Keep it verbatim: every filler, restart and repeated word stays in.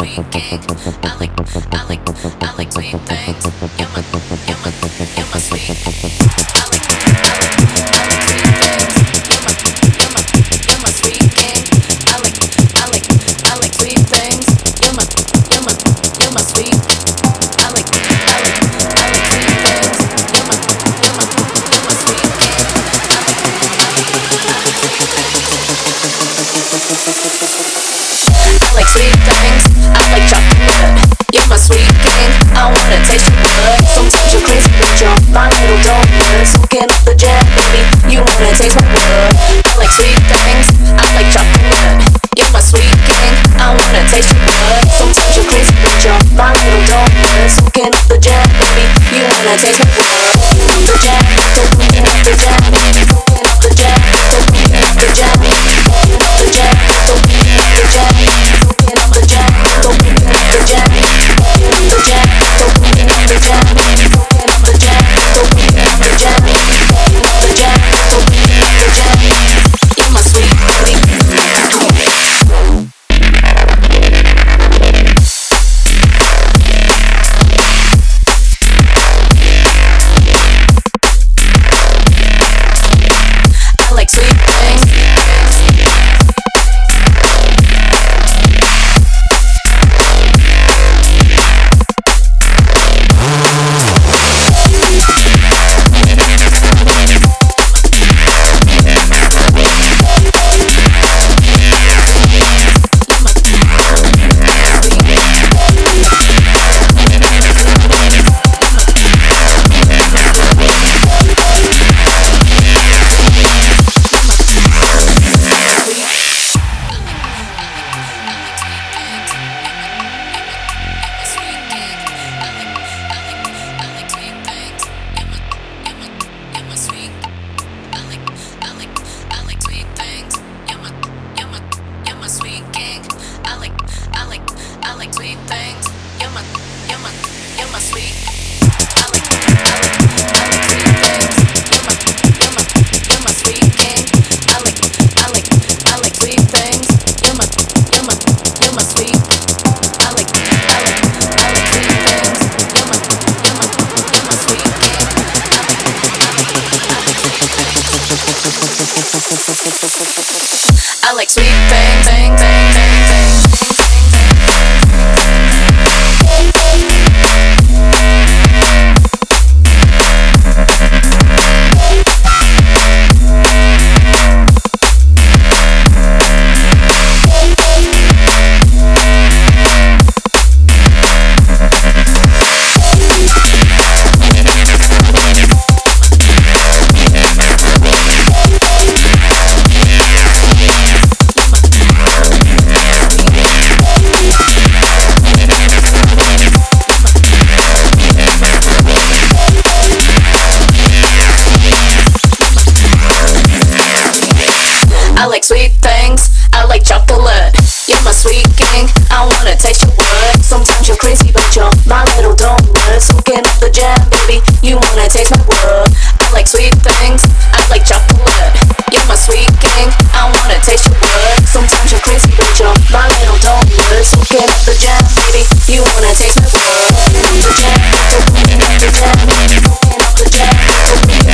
sweet king. I like, I like, I like sweet things. You're my, you're my, you're my sweet. I like, I like, I like sweet things. You're my, you're my, you're my sweet king. I like, I like, I like sweet things. You're my, you're my, you're my sweet. I like, I like, I like sweet things. You're my, you're my, you're my sweet king. I like sweet things, I like chocolate. You're my sweet king, I wanna taste your blood. Sometimes you're crazy, but you're my little donut. Soaking up the jam, baby, you wanna taste my blood. I like sweet things, I like chocolate. You're my sweet king, I wanna taste your blood. Sometimes you're crazy, but you're my little donut. Soaking up the jam, baby, you wanna taste my blood. The jam, soaking up the jam, soaking up the jam, soaking up the jam, soaking up the jam, soaking up the jam. Soaking up the jam, soaking up the jam, soaking up the jam, soaking up the jam, soaking up the jam, soaking up the jam, soaking up the jam, soaking up the jam. You're my sweet baby. I like sweet things. I like sweet things, things, things, things, things. I like sweet things, I like chocolate. You're my sweet king, I wanna taste your blood. Sometimes you're crazy, but you're my little donut. Soaking up the jam, baby, you wanna taste my blood. I like sweet things, I like chocolate. You're my sweet king, I wanna taste your blood. Sometimes you're crazy, but you're my little donut. Soaking up the jam, baby, you wanna taste my blood. The jam, soaking up the jam, soaking up the jam, soaking